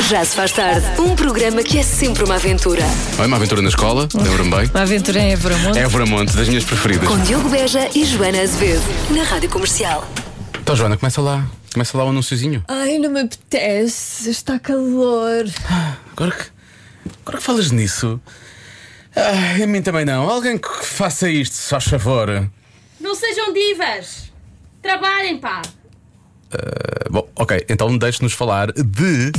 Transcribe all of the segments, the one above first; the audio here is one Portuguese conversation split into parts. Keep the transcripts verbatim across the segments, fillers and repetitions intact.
Já se faz tarde. Um programa que é sempre uma aventura. Olha, uma aventura na escola, lembro-me bem. Uma aventura em Évora-Monte. Évora-Monte, das minhas preferidas. Com Diogo Beja e Joana Azevedo. Na Rádio Comercial. Então, Joana, começa lá. Começa lá o anunciozinho. Ai, não me apetece. Está calor. Agora que, agora que falas nisso, ah, a mim também não. Alguém que faça isto, se faz favor. Não sejam divas. Trabalhem, pá. Uh, bom, ok, então deixe-nos falar de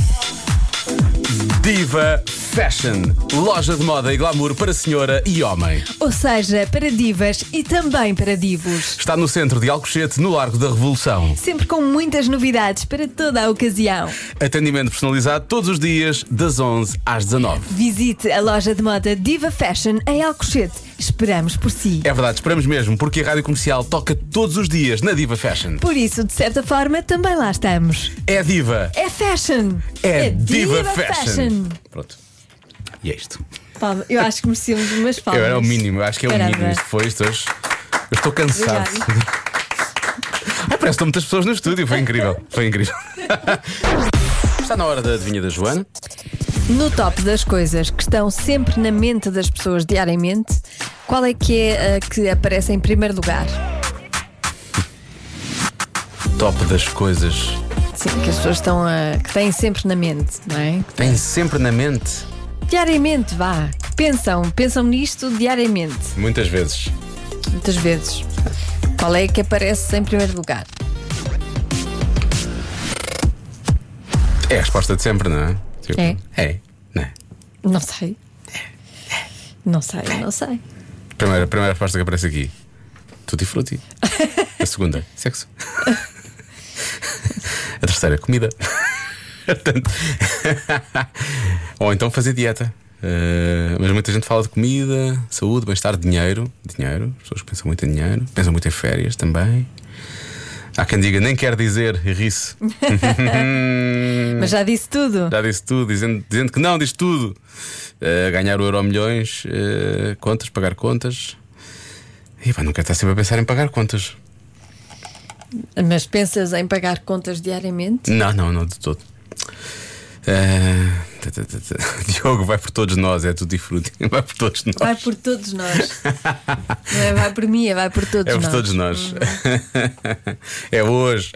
Diva Fashion, loja de moda e glamour para senhora e homem. Ou seja, para divas e também para divos. Está no centro de Alcochete, no Largo da Revolução. Sempre com muitas novidades para toda a ocasião. Atendimento personalizado todos os dias, das onze às dezanove. Visite a loja de moda Diva Fashion em Alcochete. Esperamos por si. É verdade, esperamos mesmo, porque a Rádio Comercial toca todos os dias na Diva Fashion. Por isso, de certa forma, também lá estamos. É diva. É fashion. É, É Diva, Diva fashion. Fashion. Pronto. E é isto. Palma, eu acho que merecemos umas palmas. É o mínimo, eu acho que é o Caramba. mínimo. Isto foi isto hoje. Eu estou cansado. Ai, parece que estão muitas pessoas no estúdio. Foi incrível. Foi incrível. Está na hora da adivinha da Joana. No top das coisas que estão sempre na mente das pessoas diariamente, qual é que é a que aparece em primeiro lugar? Top das coisas. Sim, que as pessoas estão a, que têm sempre na mente, não é? Tem sempre na mente. Diariamente, vá. Pensam, pensam nisto diariamente, Muitas vezes. muitas vezes. Qual é que aparece em primeiro lugar? É a resposta de sempre, não é? Tipo, É. É. Não é? Não sei. Não sei, não sei. Primeira, primeira resposta que aparece aqui: tutti frutti. A segunda: sexo. A terceira: comida. Portanto, ou então fazer dieta. Uh, mas muita gente fala de comida, saúde, bem-estar, dinheiro. Dinheiro, as pessoas pensam muito em dinheiro, pensam muito em férias também. Há quem diga, nem quer dizer, e ri-se. Mas já disse tudo. Já disse tudo, dizendo, dizendo que não, diz tudo. Uh, ganhar o euro milhões, uh, contas, pagar contas. E pá, não quero estar sempre a pensar em pagar contas. Mas pensas em pagar contas diariamente? Não, não, não, de todo. Uh, t- t- t- t- Diogo, vai por todos nós, é tudo fruto. Vai por todos nós. Vai por todos nós. Não é vai por mim, é vai por todos É por nós. todos nós. Uhum. É hoje.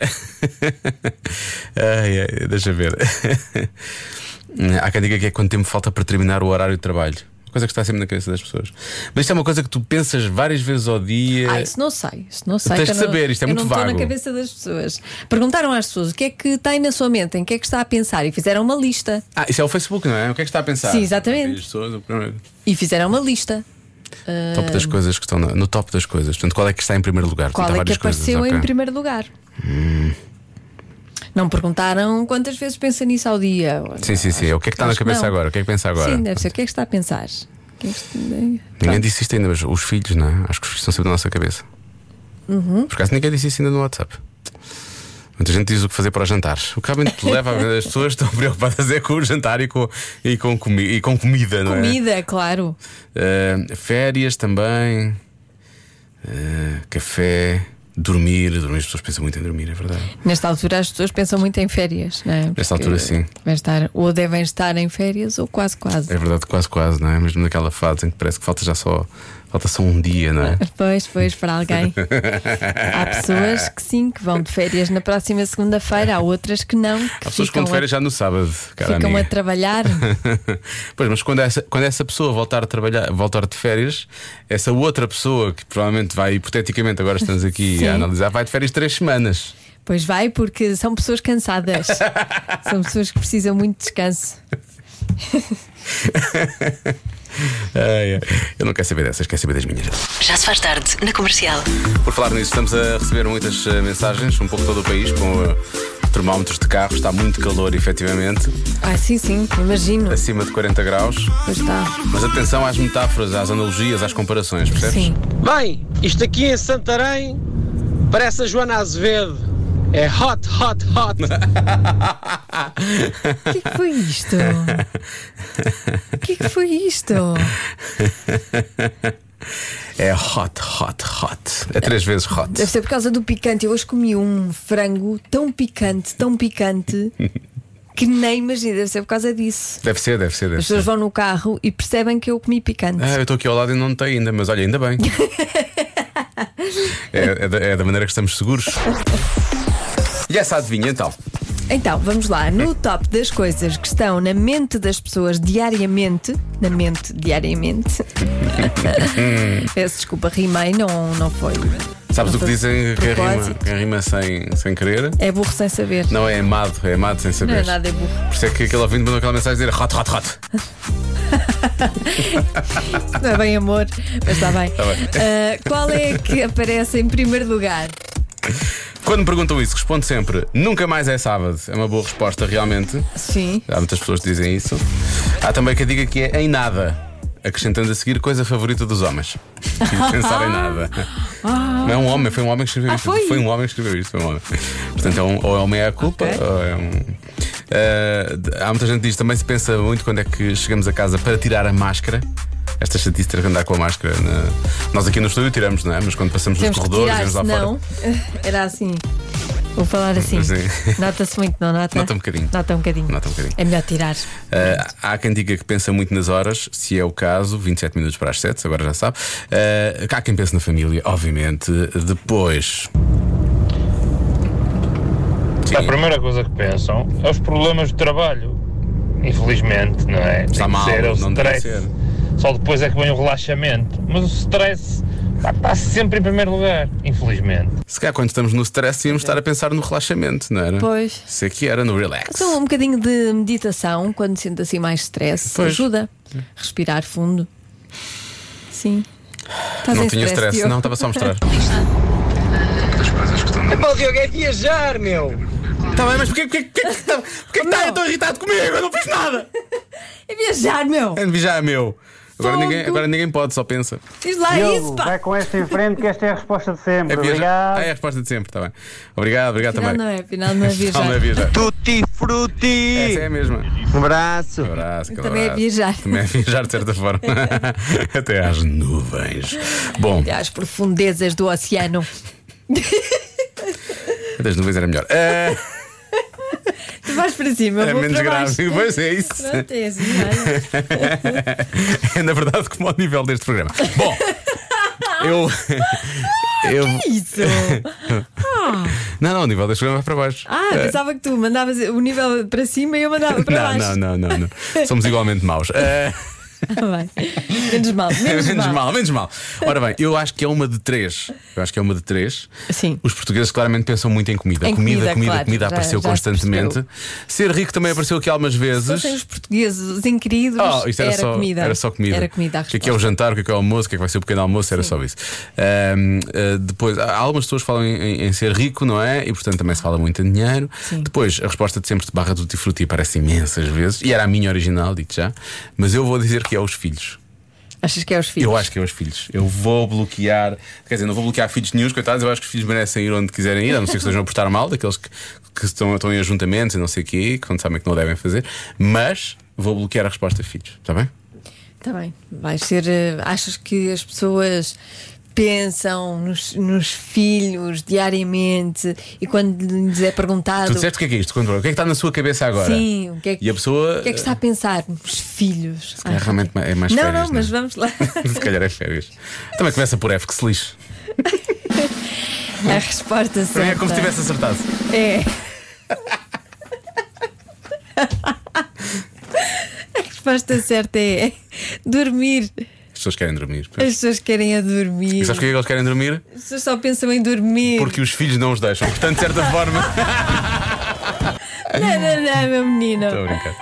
Ai, ai, deixa ver. Há quem diga que é quanto tempo falta para terminar o horário de trabalho. Coisa que está sempre na cabeça das pessoas. Mas isto é uma coisa que tu pensas várias vezes ao dia. Ah, isso não sei, isso não sei. Tens que de eu não- saber, isto é eu muito não estou vago. na cabeça das pessoas. Perguntaram às pessoas o que é que tem na sua mente, em que é que está a pensar, e fizeram uma lista. Ah, isso é o Facebook, não é? O que é que está a pensar? Sim, exatamente. As pessoas, o primeiro- E fizeram uma lista. Top das coisas que estão no, no top das coisas. Portanto, qual é que está em primeiro lugar? Qual Portanto, há é que várias coisas, apareceu ok. em primeiro lugar? Hum. Não perguntaram quantas vezes pensa nisso ao dia. Sim, sim, sim. O que é que está na Acho que cabeça não. agora? O que é que pensa agora? Sim, deve ser. O que é que está a pensar? O que é que- Ninguém Pronto. disse isto ainda, mas os filhos, não é? Acho que os filhos estão sempre na nossa cabeça. Uhum. Por acaso ninguém disse isso ainda no WhatsApp. Muita gente diz o que fazer para os jantares. O que realmente leva a ver as pessoas estão preocupadas é com o jantar e com, e com, comi e com comida, não é? Comida, claro. Uh, férias também. Uh, café. Dormir. Dormir, as pessoas pensam muito em dormir, é verdade. Nesta altura as pessoas pensam muito em férias, não é? Nesta Porque altura, sim. devem estar, ou devem estar em férias ou quase quase. É verdade, quase, quase, não é? Mesmo naquela fase em que parece que falta já só. Falta só um dia, não é? Pois, pois, para alguém. Há pessoas que sim, que vão de férias na próxima segunda-feira, há outras que não, que Há pessoas que ficam, vão de férias já no sábado, a, cara ficam a amiga. trabalhar. Pois, mas quando essa, quando essa pessoa voltar a trabalhar, voltar de férias, essa outra pessoa que provavelmente vai, hipoteticamente, agora estamos aqui Sim. a analisar, vai de férias três semanas. Pois vai, porque são pessoas cansadas. São pessoas que precisam muito de descanso. Ai, ai. Eu não quero saber dessas, quero saber das minhas. Já se faz tarde na Comercial. Por falar nisso, estamos a receber muitas eh, mensagens, um pouco todo o país, com eh, termómetros de carro. Está muito calor, efetivamente, Ah, sim, sim, imagino. acima de quarenta graus. Pois está. Mas atenção às metáforas, às analogias, às comparações, percebes? Sim. Bem, isto aqui em Santarém parece a Joana Azevedo. É hot, hot, hot. O que é que foi isto? O que é que foi isto? É hot, hot, hot. É três vezes hot. Deve ser por causa do picante. Eu hoje comi um frango tão picante, tão picante, que nem imagina, deve ser por causa disso. Deve ser, deve ser. Deve As pessoas ser. vão no carro e percebem que eu comi picante. Ah, eu estou aqui ao lado e não notei ainda, mas olha, ainda bem. é, é, da, é da maneira que estamos seguros. E essa adivinha então? Então, vamos lá. No top das coisas que estão na mente das pessoas diariamente, na mente diariamente. Peço desculpa, rimei, não, não foi. Sabes não o que foi dizem? Quem rima, propósito. quem rima sem, sem querer? É burro sem saber. Não é amado, é amado sem saber. Não é nada, é burro. Por isso é que aquele ouvinte mandou aquela mensagem dizer hot, hot, hot. Não é bem amor, mas está bem. Tá bem. Ah, qual é que aparece em primeiro lugar? Quando me perguntam isso, respondo sempre: nunca mais é sábado. É uma boa resposta, realmente. Sim. Há muitas pessoas que dizem isso. Há também quem diga que é em nada, acrescentando a seguir coisa favorita dos homens. E pensar em nada. Não é um homem, foi um homem que escreveu Ah, isto. foi? Foi um homem que escreveu isto. Foi um homem. Portanto, é um, ou é uma meia-culpa, Ok. ou é um. Uh, há muita gente que diz também se pensa muito quando é que chegamos a casa para tirar a máscara. Esta chatice de ter que andar com a máscara. Na... Nós aqui no estúdio tiramos, não é? Mas quando passamos nos Temos que corredores, tirar, vamos lá senão fora. era assim. Vou falar assim. Sim. Nota-se muito, não nota? Nota um bocadinho. Nota um bocadinho. Nota um bocadinho. É melhor tirar. Uh, há quem diga que pensa muito nas horas, se é o caso, vinte e sete minutos para as sete, agora já sabe. Uh, há quem pense na família, obviamente. Depois. Sim. A primeira coisa que pensam é os problemas do trabalho. Infelizmente, não é? Está Tem que mal, ser, é o não deve stress. ser. Só depois é que vem o relaxamento. Mas o stress está, está sempre em primeiro lugar, infelizmente. Se calhar quando estamos no stress, íamos estar a pensar no relaxamento, não era? Pois. Isso aqui era no relax. Então, um bocadinho de meditação, quando sente assim mais stress, Pois. ajuda. Respirar fundo. Sim. Estás Não em tinha stress, Diogo? não, estava só a mostrar. Epá, o Diogo é viajar, meu! Está bem, mas porquê, porquê, porquê, porquê, porquê, porquê que está tão irritado comigo? Eu não fiz nada! É viajar, meu! É já é meu. Agora Fogo. ninguém, agora ninguém pode, só pensa. Diz lá isso, pá! vai com esta em frente que esta é a resposta de sempre. É viajar. Obrigado. Ah, é a resposta de sempre, está bem. Obrigado, obrigado Afinal também. não é, afinal não é viajar. Não, não é viajar. Tutti frutti! Essa é a mesma. Um abraço! Um abraço, aquele Também é abraço. viajar. Também é viajar de certa forma. Até às nuvens. Bom, Até às profundezas do oceano. até às nuvens era melhor. É, Tu vais para cima, eu é vou menos para grave. baixo. Pois é isso. Pronto, é assim, olha. É na verdade como ao nível deste programa. Bom, eu. eu... Isso! Não, não, o nível deste programa vai para baixo. Ah, pensava que tu mandavas o nível para cima e eu mandava para não, baixo. não, não, não, não. Somos igualmente maus. É, Ah, bem. Menos mal, menos, menos mal. mal, menos mal. Ora bem, eu acho que é uma de três. Eu acho que é uma de três. Sim. Os portugueses claramente pensam muito em comida. Em comida, comida, comida, claro. comida Já- apareceu já se constantemente. percebeu. Ser rico também apareceu aqui algumas Se vezes. fossem os portugueses, os inquiridos, Oh, isto era, era, só, comida. era só comida. Era comida a O que é que é o resposta. jantar, o que é que é o almoço, o que é que vai ser o pequeno almoço, era só isso. Ahm, ah, depois, há algumas pessoas falam em, em- em ser rico, não é? E portanto também se fala muito em dinheiro. Sim. Depois, a resposta de sempre de barra do Tifruti aparece imensas vezes. E era a minha original, digo já. Mas eu vou dizer que é os filhos. Achas que é os filhos? Eu acho que é os filhos. Eu vou bloquear. Quer dizer, não vou bloquear filhos nenhum, coitados. Eu acho que os filhos merecem ir onde quiserem ir, a não ser que estejam a portar mal, daqueles que, que estão, estão em ajuntamentos e não sei o quê, que não sabem que não devem fazer. Mas vou bloquear a resposta de filhos, está bem? Está bem. Vai ser. eh, Achas que as pessoas pensam nos, nos filhos diariamente e quando lhes é perguntado. Tu disseste o que é que é isto? Quando- O que é que está na sua cabeça agora? Sim, o que é que, E a pessoa. o que é que está a pensar? Nos filhos. É, realmente é mais não, férias. não, mas vamos lá. Se calhar é férias. Também começa por F, que se lixe. A resposta certa. É como se tivesse acertado. É. A resposta certa é dormir. As pessoas querem dormir. As pessoas querem a dormir. E sabes porquê que eles querem dormir? As pessoas só pensam em dormir. Porque os filhos não os deixam. Portanto, de certa forma. Não, não, não, meu menino. Estou a brincar.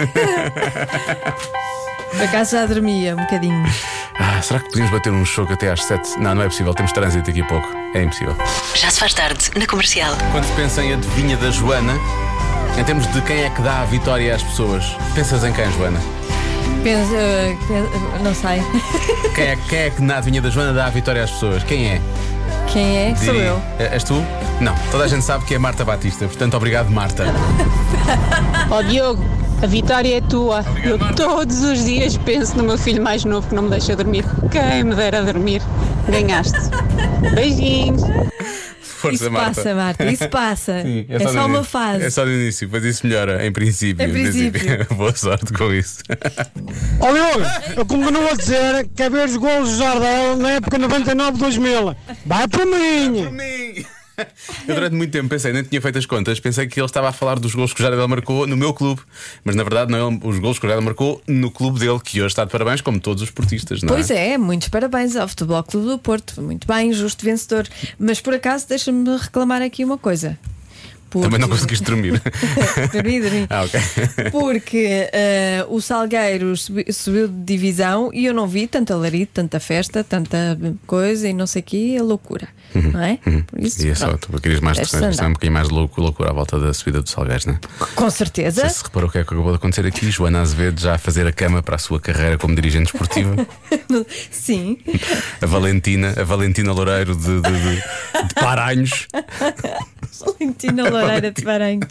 Por acaso já dormia um bocadinho. Ah, será que podíamos bater um choque até às sete? Não, não é possível. Temos trânsito daqui a pouco. É impossível. Já se faz tarde na Comercial. Quando se pensa em adivinha da Joana, em termos de quem é que dá a vitória às pessoas, pensas em quem, Joana? Penso, eh, penso- não sei. Quem é, quem é que na adivinha da Joana dá a vitória às pessoas? Quem é? Quem é? Sou Diria- eu. É- És tu? Não. Toda a gente sabe que é Marta Batista. Portanto, obrigado, Marta. Ó Diogo, a vitória é tua. Obrigado, Eu Marta. todos os dias penso no meu filho mais novo que não me deixa dormir. Quem me dera dormir. Ganhaste. Beijinhos. Força, isso Marta. passa, Marta, isso passa. Sim, é só, no uma início. fase. É só no início, depois isso melhora, em princípio. Em princípio. Boa sorte com isso. Ó Diogo, eu continuo a dizer que é ver os golos do Jardel na época noventa e nove dois mil. Vai por mim! mim! Eu durante muito tempo pensei, nem tinha feito as contas, pensei que ele estava a falar dos gols que o Jardel marcou no meu clube, mas na verdade não é os gols que o Jardel marcou no clube dele, que hoje está de parabéns, como todos os esportistas, não é? Pois é, muitos parabéns ao Futebol Clube do Porto. Muito bem, justo vencedor. Mas por acaso, deixa-me reclamar aqui uma coisa. Porque... Também não conseguiste dormir. dormi, dormi. Ah, ok. Porque uh, o Salgueiros subi, subiu de divisão e eu não vi tanta alarido, tanta festa, tanta coisa e não sei o que, é loucura. Uhum, não é? Uhum. Por isso, e é só, tu querias mais um bocadinho mais de loucura à volta da subida do Salgueiros, não é? Com certeza. Não sei se reparou o que é que acabou de acontecer aqui. Joana Azevedo já a fazer a cama para a sua carreira como dirigente esportiva. Sim. A Valentina, a Valentina Loureiro de, de, de, de Paranhos. Valentina Loureira de Paranhos.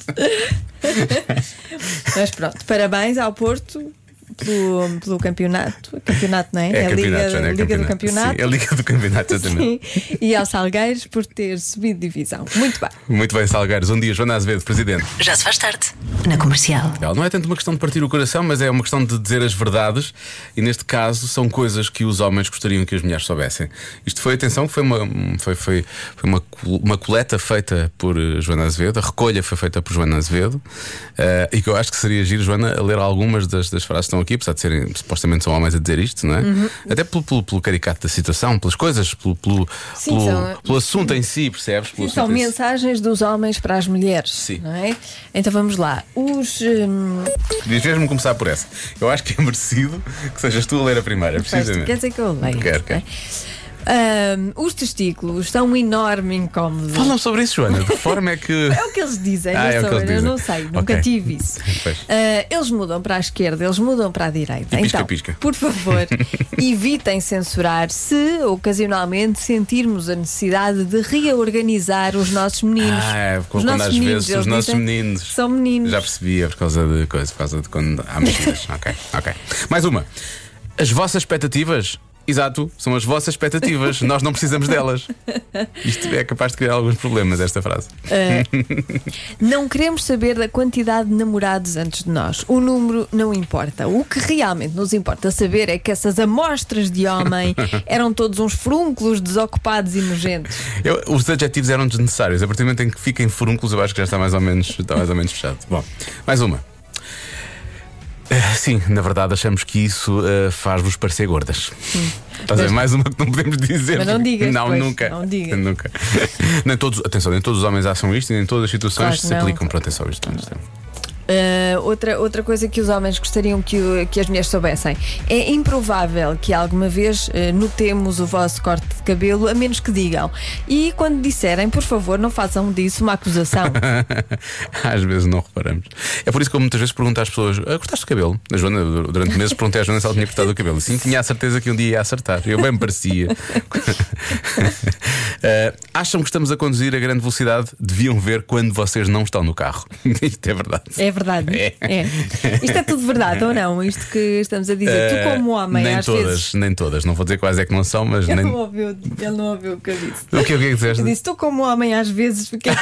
Mas pronto, parabéns ao Porto pelo, pelo campeonato. Campeonato, não é? É, é a campeonato, Liga, já não é Liga campeonato. do Campeonato. Sim, é a Liga do Campeonato, exatamente. Sim. E aos Salgueiros por ter subido de divisão. Muito bem. Muito bem, Salgueiros. Um dia, Joana Azevedo, presidente. Já se faz tarde. Na Comercial. Não é tanto uma questão de partir o coração, mas é uma questão de dizer as verdades. E neste caso são coisas que os homens gostariam que as mulheres soubessem. Isto foi, atenção, foi uma, foi, foi, foi uma, uma coleta feita por Joana Azevedo. A recolha foi feita por Joana Azevedo. uh, E que eu acho que seria giro, Joana, a ler algumas das, das frases que estão aqui, apesar de serem, supostamente são homens a dizer isto, não é? Uhum. Até pelo, pelo, pelo caricato da situação, pelas coisas, pelo, pelo, Sim, pelo, são... pelo assunto em si, percebes? Pelo Sim, são assunto em si. mensagens dos homens para as mulheres. Sim. Não é? Então vamos lá. Os. Hum... Diz mesmo começar por essa. Eu acho que é merecido que sejas tu a ler a primeira, precisamente. Quer dizer que eu leio. Quero, quero. Um, os testículos são um enorme incómodo. Falam sobre isso, Joana. De que forma é que. É o que eles dizem, Ah, não é o sou, que eles eu dizem. não sei, nunca Ok. tive isso. Pois. Uh, eles mudam para a esquerda, eles mudam para a direita. E pisca, então, pisca. por favor, evitem censurar se ocasionalmente sentirmos a necessidade de reorganizar os nossos meninos. Ah, é, os quando nossos às meninos, vezes os eles nossos dizem meninos. que são meninos. Já percebi, é por causa de coisa, por causa de quando há mexidas. Ok, ok. Mais uma. As vossas expectativas. Exato, são as vossas expectativas. Nós não precisamos delas. Isto é capaz de criar alguns problemas, esta frase. Uh, não queremos saber da quantidade de namorados antes de nós. O número não importa. O que realmente nos importa saber é que essas amostras de homem eram todos uns frúnculos desocupados e nojentos. Eu, os adjetivos eram desnecessários. A partir do momento em que fiquem furúnculos, eu acho que já está mais ou menos, está mais ou menos fechado. Bom, mais uma. Uh, sim, na verdade achamos que isso uh, faz-vos parecer gordas. Estás a ver? Mais uma que não podemos dizer. Mas não digas, Não, pois, nunca. não digas. Nunca. Nem todos, atenção, nem todos os homens acham isto e nem todas as situações Claro que se não. aplicam para atenção a isto. Uh, outra, outra coisa que os homens gostariam que, o- que as mulheres soubessem: é improvável que alguma vez uh, notemos o vosso corte de cabelo, a menos que digam. E quando disserem, por favor, não façam disso uma acusação. Às vezes não reparamos. É por isso que eu muitas vezes pergunto às pessoas: ah, gostaste do cabelo? A Joana, durante meses perguntei à Joana se ela tinha cortado o cabelo. E sim, tinha a certeza que um dia ia acertar. Eu bem me parecia. uh, acham que estamos a conduzir a grande velocidade? Deviam ver quando vocês não estão no carro. Isto é verdade. É verdade. É. É. Isto é tudo verdade ou não? Isto que estamos a dizer. Tu, como homem, nem às todas, vezes. nem todas. Não vou dizer quais é que não são, mas Ele nem. não ouviu, ele não ouviu o que eu disse. O que, o que é que disseste? Eu disse: tu, como homem, às vezes. Porque...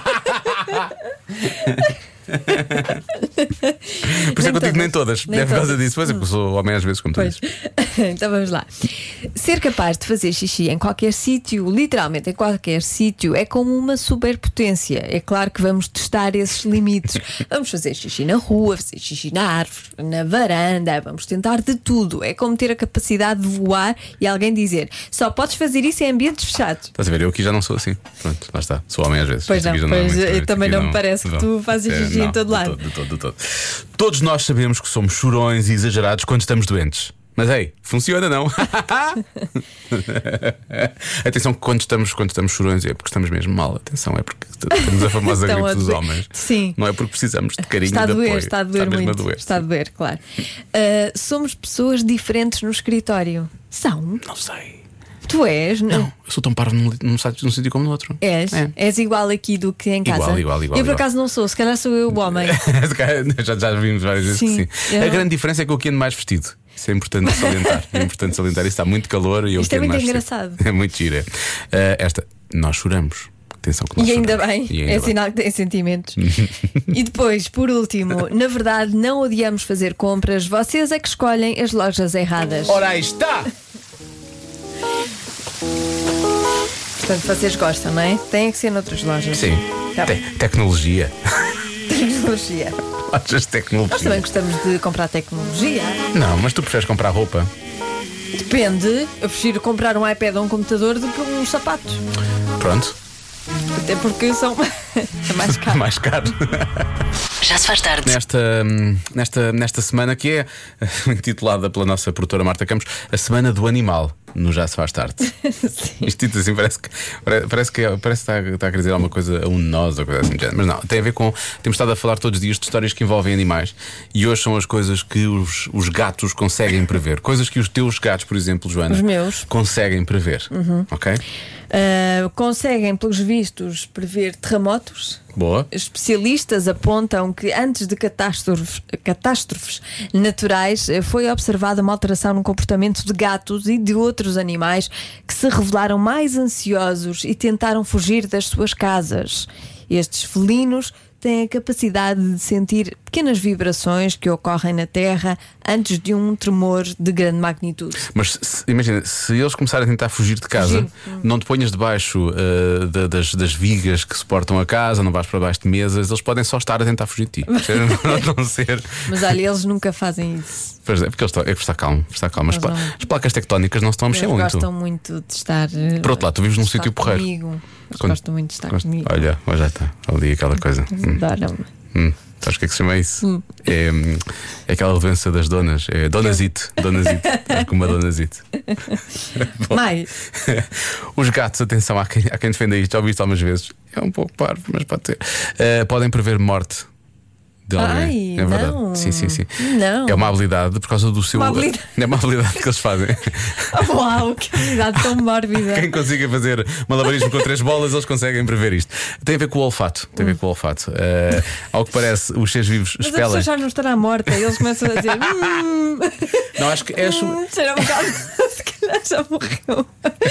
Por isso é que eu digo nem todas. Nem é por causa todas. disso. Pois é, porque eu sou homem às vezes, como tu Pois. dizes. Então vamos lá. Ser capaz de fazer xixi em qualquer sítio, literalmente em qualquer sítio, é como uma superpotência. É claro que vamos testar esses limites. Vamos fazer xixi na rua, fazer xixi na árvore, na varanda, vamos tentar de tudo. É como ter a capacidade de voar e alguém dizer: só podes fazer isso em ambientes fechados. Estás a ver? Eu aqui já não sou assim. Pronto, lá está. Sou homem às vezes. Pois Isto não, aqui já pois é muito- eu isto também aqui não me parece que tu fazes É, xixi em não, todo de lado. todo, de todo, de todo. Todos nós sabemos que somos chorões e exagerados quando estamos doentes. Mas ei, funciona não? Atenção que quando estamos, quando estamos chorões é porque estamos mesmo mal. Atenção, é porque temos a famosa Estão gripe a dos doer. homens. Sim. Não é porque precisamos de carinho Está a e de doer, apoio. está a doer mesmo muito. a doer. Está a doer, claro. Uh, somos pessoas diferentes no escritório. São? Não sei. Tu és? Não, eu sou tão parvo num, num, sítio- num sítio como no outro. És? É. És igual aqui do que em casa? Igual, igual, igual, Eu por igual. acaso não sou, se calhar sou eu o homem. já, já vimos várias vezes Sim, que sim. eu- A grande diferença é que eu aqui ando mais vestido. Isso é importante salientar. É importante salientar. Isso está muito calor e eu Isto é aqui ando muito mais vestido. engraçado. É muito gira. Uh, esta, nós choramos Atenção que nós E ainda choramos. bem, E ainda é bem. sinal que tem sentimentos. E depois, por último, na verdade, não odiamos fazer compras, vocês é que escolhem as lojas erradas. Ora, aí está! Portanto, vocês gostam, não é? Tem que ser noutras lojas. Sim. Tá Te- bem. tecnologia. Tecnologia. Lojas de Nós tecnologia. também gostamos de comprar tecnologia. Não, mas tu preferes comprar roupa? Depende. Eu prefiro comprar um iPad ou um computador do que uns sapatos. Pronto. Até porque são é mais caro. Mais caro. Já se faz tarde. Nesta, hum, nesta, nesta semana que é intitulada pela nossa produtora Marta Campos, a Semana do Animal, no Já Se Faz Tarde. Isto dito assim, parece que, parece que, parece que está, está a querer dizer alguma coisa a um de nós ou coisa assim do género. Mas não, tem a ver com. Temos estado a falar todos os dias de histórias que envolvem animais e hoje são as coisas que os, os gatos conseguem prever. Coisas que os teus gatos, por exemplo, Joana, Os meus. conseguem prever. Ok? Uh, conseguem, pelos vistos, prever terremotos. Boa. Especialistas apontam que antes de catástrofes, catástrofes naturais eh, foi observada uma alteração no comportamento de gatos e de outros animais que se revelaram mais ansiosos e tentaram fugir das suas casas. Estes felinos têm a capacidade de sentir pequenas vibrações que ocorrem na Terra antes de um tremor de grande magnitude. Mas se- imagina, se eles começarem a tentar fugir de casa, Fugir. não te ponhas debaixo uh, da- das, das vigas que suportam a casa, não vais para baixo de mesas, eles podem só estar a tentar fugir de ti. Não, não ser. Mas olha, eles nunca fazem isso. Pois é, porque eles estão, é que está calmo, está calmo. As, Mas pla- não. as placas tectónicas não se estão a mexer Eles muito. gostam muito de estar. eh, Por outro lado, tu vives num de estar sítio porreiro. comigo. Eles Quando- gostam muito de estar Gosto- comigo. Olha, olha, já está ali aquela coisa. Hum, Adoram-me. hum. Sabes o que é que se chama isso? É, hum, é aquela doença das donas. É Donazite. Donazite. É como uma Donazite. Bom. Mais. Os gatos, atenção, há quem, há quem defenda isto, já ouvi isto algumas vezes. É um pouco parvo, mas pode ser. Eh, podem prever morte de alguém. Ai, é verdade. não. Sim, sim, sim. Não. É uma habilidade por causa do seu. Uma habilidade. É uma habilidade que eles fazem. Uau, que habilidade tão mórbida. Quem consiga fazer malabarismo com três bolas, eles conseguem prever isto. Tem a ver com o olfato. Tem a ver com o olfato. Eh, ao que parece, os seres vivos Mas a pessoa expelam. já não estará morta. Eles começam a dizer: hum, Não, acho que é, hum, cheira um bocado. Se calhar já morreu.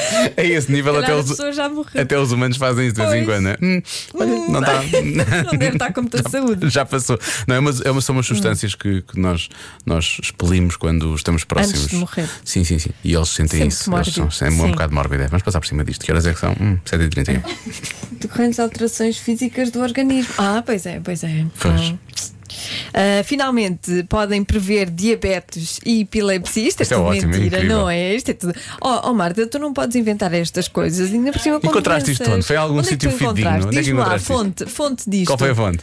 é esse nível. Se Até calhar a os, pessoa já morreu. até os humanos fazem isso de vez em Pois. quando. né? Hum, olha, não está. Não deve estar com muita saúde. Já passou. Não, é uma, é uma, são umas substâncias que, que nós, nós expelimos quando estamos próximos. Antes de morrer. Sim, sim, sim. E eles sentem Sempre isso. Eles mórbido. são, é um Sim. bocado mórbido. Vamos passar por cima disto. Que horas é que são? Hum, sete e trinta e um. Decorrentes alterações físicas do organismo. Ah, pois é, pois é. Pois. Ah, finalmente podem prever diabetes e epilepsia. Isto é Isto é tudo ótimo, é mentira, incrível. não é? Isto é tudo. Oh, oh Marta, tu não podes inventar estas coisas. Ainda por cima com Encontraste isto doenças. onde? Foi em algum Onde é que sítio tu fidedigno? encontraste? Onde é que Diz-me lá, encontraste isto? fonte, fonte disto. Qual foi a fonte?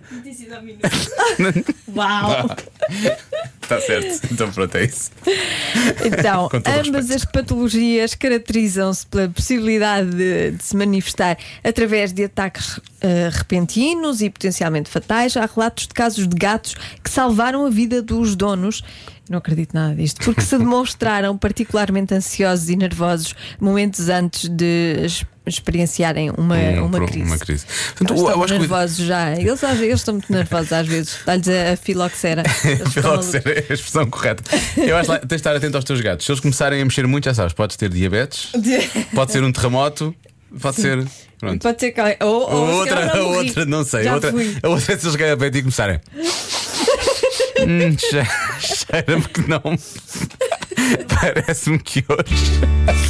Uau! Está certo. Então pronto, é isso. Então, Com todo o ambas respeito. as patologias caracterizam-se pela possibilidade de, de se manifestar através de ataques eh, repentinos e potencialmente fatais. Há relatos de casos de gatos que salvaram a vida dos donos. Não acredito nada disto, porque se demonstraram particularmente ansiosos e nervosos momentos antes de es- experienciarem uma, Um- uma pro- crise. uma crise. Portanto, Eles eu estão acho que- nervosos já. Eles, às- eles estão muito nervosos às vezes. Dá-lhes a, a filoxera. Eles ficam Pelo malucos. ser é a expressão correta. Eu acho que lá, tens de estar atento aos teus gatos. Se eles começarem a mexer muito, já sabes, podes ter diabetes, pode ser um terremoto, pode ser. Pronto. Pode ser que. Ou, ou, A se outra, calhar já a morri. outra, não sei. Já A outra, fui. a outra é se eles chegarem a pé e começarem. hum, che- Cheira-me que não. Parece-me que hoje.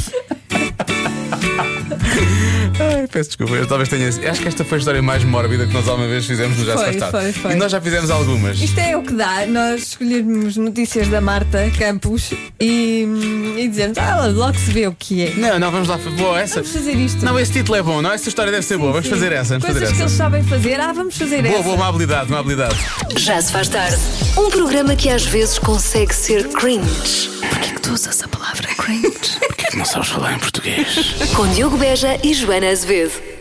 Ai, peço desculpa, eu talvez tenha. Acho que esta foi a história mais mórbida que nós alguma vez fizemos no Já Se Foi, Faz Tarde. foi, foi. E nós já fizemos algumas. Isto é o que dá, nós escolhermos notícias da Marta Campos e, e dizemos, ah, logo se vê o que é. Não, não, vamos lá. Boa, essa. Vamos fazer isto. Não, esse título é bom, não? Essa história deve ser boa. Vamos Sim. fazer essa. Vamos Coisas fazer que essa. eles sabem fazer, ah, vamos fazer Boa, essa. boa, uma habilidade, uma habilidade. Já se faz tarde. Um programa que às vezes consegue ser cringe. Porquê que tu usas a palavra cringe? Porquê que não sabes falar em português? Com Diogo Beja e Joana Azevedo.